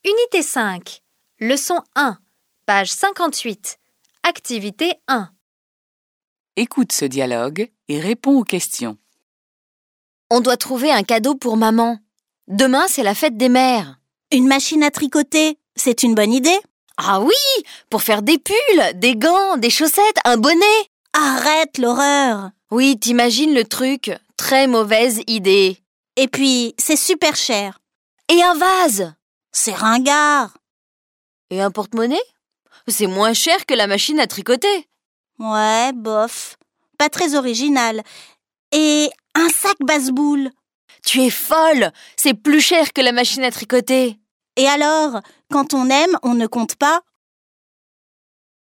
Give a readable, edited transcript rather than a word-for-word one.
Unité 5, leçon 1, page 58, activité 1. Écoute ce dialogue et réponds aux questions. On doit trouver un cadeau pour maman. Demain, c'est la fête des mères. Une machine à tricoter, c'est une bonne idée? Ah oui, pour faire des pulls, des gants, des chaussettes, un bonnet. Arrête l'horreur! Oui, t'imagines le truc. Très mauvaise idée. Et puis, c'est super cher. Et un vase. C'est ringard. Et un porte-monnaie? C'est moins cher que la machine à tricoter. Ouais, bof. Pas très original. Et un sac basse-boule. Tu es folle. C'est plus cher que la machine à tricoter. Et alors, quand on aime, on ne compte pas,